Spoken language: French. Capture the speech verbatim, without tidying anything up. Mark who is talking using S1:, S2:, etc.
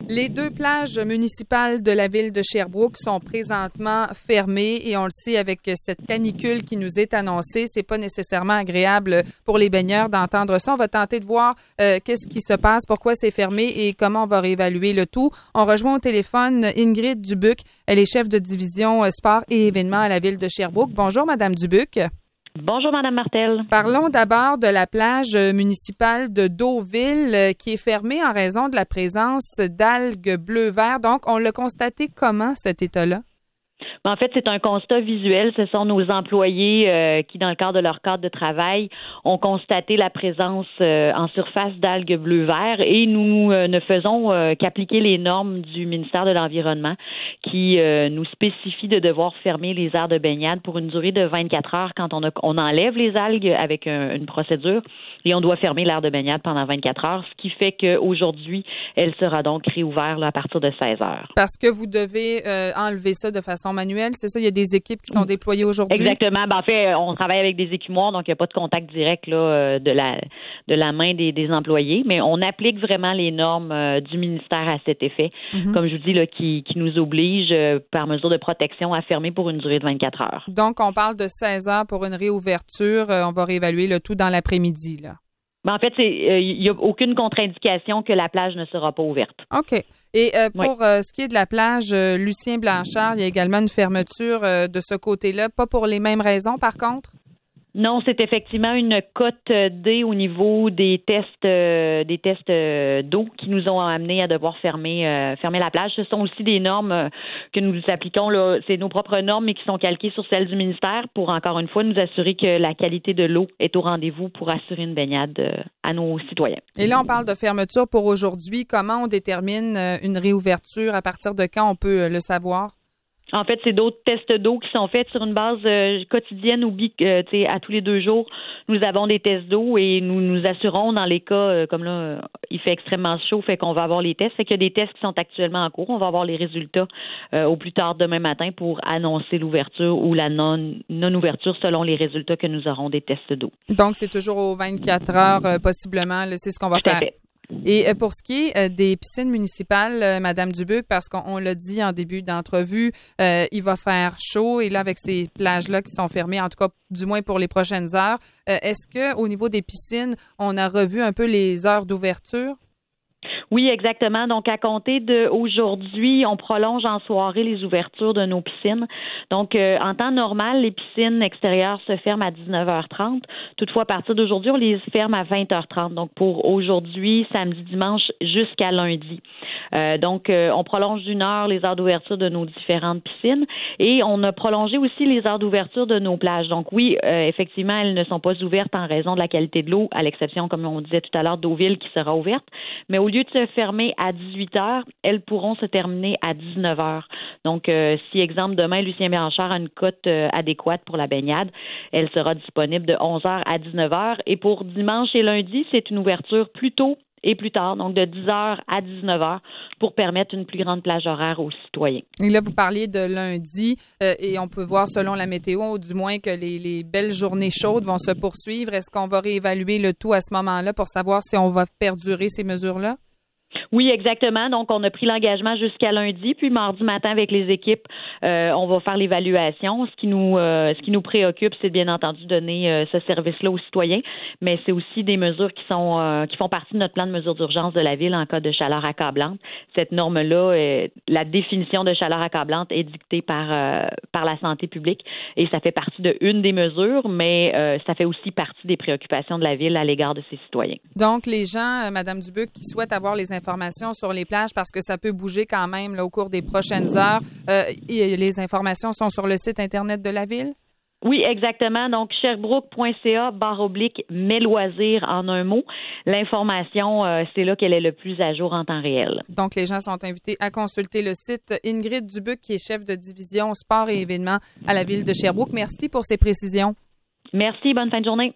S1: Les deux plages municipales de la ville de Sherbrooke sont présentement fermées et on le sait avec cette canicule qui nous est annoncée, c'est pas nécessairement agréable pour les baigneurs d'entendre ça. On va tenter de voir euh, qu'est-ce qui se passe, pourquoi c'est fermé et comment on va réévaluer le tout. On rejoint au téléphone Ingrid Dubuc, elle est chef de division sport et événements à la ville de Sherbrooke. Bonjour Madame Dubuc.
S2: Bonjour, Madame Martel.
S1: Parlons d'abord de la plage municipale de Deauville qui est fermée en raison de la présence d'algues bleu-vert. Donc, on l'a constaté comment, cet état-là?
S2: En fait, c'est un constat visuel. Ce sont nos employés euh, qui, dans le cadre de leur cadre de travail, ont constaté la présence euh, en surface d'algues bleu-vert et nous euh, ne faisons euh, qu'appliquer les normes du ministère de l'Environnement qui euh, nous spécifie de devoir fermer les aires de baignade pour une durée de vingt-quatre heures quand on, a, on enlève les algues avec un, une procédure et on doit fermer l'aire de baignade pendant vingt-quatre heures, ce qui fait qu'aujourd'hui, elle sera donc réouverte là, à partir de seize heures.
S1: Parce que vous devez euh, enlever ça de façon manuelle, c'est ça? Il y a des équipes qui sont déployées aujourd'hui?
S2: Exactement. Ben, en fait, on travaille avec des écumoires, donc il n'y a pas de contact direct là, de la de la main des, des employés, mais on applique vraiment les normes euh, du ministère à cet effet, mm-hmm. comme je vous dis, là, qui, qui nous oblige, euh, par mesure de protection, à fermer pour une durée de vingt-quatre heures.
S1: Donc, on parle de seize heures pour une réouverture. Euh, on va réévaluer le tout dans l'après-midi, là.
S2: Ben, en fait, il euh, n'y a aucune contre-indication que la plage ne sera pas ouverte.
S1: OK. Et euh, pour
S2: oui.
S1: euh, ce qui est de la plage euh, Lucien Blanchard, il y a également une fermeture euh, de ce côté-là, pas pour les mêmes raisons, par contre?
S2: Non, c'est effectivement une cote D au niveau des tests euh, des tests euh, d'eau qui nous ont amené à devoir fermer euh, fermer la plage. Ce sont aussi des normes euh, que nous appliquons là, c'est nos propres normes mais qui sont calquées sur celles du ministère pour encore une fois nous assurer que la qualité de l'eau est au rendez-vous pour assurer une baignade euh, à nos citoyens.
S1: Et là, on parle de fermeture pour aujourd'hui. Comment on détermine euh, une réouverture? À partir de quand on peut euh, le savoir?
S2: En fait, c'est d'autres tests d'eau qui sont faits sur une base euh, quotidienne ou bi, euh, à tous les deux jours. Nous avons des tests d'eau et nous nous assurons dans les cas, euh, comme là, euh, il fait extrêmement chaud, fait qu'on va avoir les tests. Fait qu'il y a des tests qui sont actuellement en cours. On va avoir les résultats euh, au plus tard demain matin pour annoncer l'ouverture ou la non, non-ouverture selon les résultats que nous aurons des tests d'eau.
S1: Donc, c'est toujours aux vingt-quatre heures, euh, possiblement. Là, c'est ce qu'on va
S2: Tout
S1: faire.
S2: À fait.
S1: Et pour ce qui est des piscines municipales, euh, Madame Dubuc, parce qu'on l'a dit en début d'entrevue, euh, il va faire chaud et là, avec ces plages-là qui sont fermées, en tout cas, du moins pour les prochaines heures, euh, est-ce que au niveau des piscines, on a revu un peu les heures d'ouverture?
S2: Oui, exactement. Donc, à compter d'aujourd'hui, on prolonge en soirée les ouvertures de nos piscines. Donc, euh, en temps normal, les piscines extérieures se ferment à dix-neuf heures trente. Toutefois, à partir d'aujourd'hui, on les ferme à vingt heures trente. Donc, pour aujourd'hui, samedi, dimanche, jusqu'à lundi. Euh, donc, euh, on prolonge d'une heure les heures d'ouverture de nos différentes piscines et on a prolongé aussi les heures d'ouverture de nos plages. Donc, oui, euh, effectivement, elles ne sont pas ouvertes en raison de la qualité de l'eau, à l'exception, comme on disait tout à l'heure, Deauville qui sera ouverte. Mais au lieu de se fermer à dix-huit heures, elles pourront se terminer à dix-neuf heures. Donc, euh, si, exemple, demain, Lucien Blanchard a une cote euh, adéquate pour la baignade, elle sera disponible de onze heures à dix-neuf heures. Et pour dimanche et lundi, c'est une ouverture plus tôt et plus tard, donc de dix heures à dix-neuf heures, pour permettre une plus grande plage horaire aux citoyens.
S1: Et là, vous parliez de lundi, euh, et on peut voir selon la météo, du moins que les, les belles journées chaudes vont se poursuivre. Est-ce qu'on va réévaluer le tout à ce moment-là pour savoir si on va perdurer ces mesures-là?
S2: Oui, exactement. Donc, on a pris l'engagement jusqu'à lundi, puis mardi matin avec les équipes, euh, on va faire l'évaluation. Ce qui nous, euh, ce qui nous préoccupe, c'est bien entendu donner euh, ce service-là aux citoyens, mais c'est aussi des mesures qui sont euh, qui font partie de notre plan de mesures d'urgence de la ville en cas de chaleur accablante. Cette norme-là, euh, la définition de chaleur accablante est dictée par euh, par la santé publique et ça fait partie de une des mesures, mais euh, ça fait aussi partie des préoccupations de la ville à l'égard de ses citoyens.
S1: Donc, les gens, euh, Madame Dubuc, qui souhaitent avoir les informations sur les plages parce que ça peut bouger quand même là, au cours des prochaines heures. Euh, et les informations sont sur le site Internet de la Ville?
S2: Oui, exactement. Donc, sherbrooke.ca barre oblique mes loisirs en un mot. L'information, euh, c'est là qu'elle est le plus à jour en temps réel.
S1: Donc, les gens sont invités à consulter le site. Ingrid Dubuc, qui est chef de division sport et événements à la Ville de Sherbrooke. Merci pour ces précisions.
S2: Merci. Bonne fin de journée.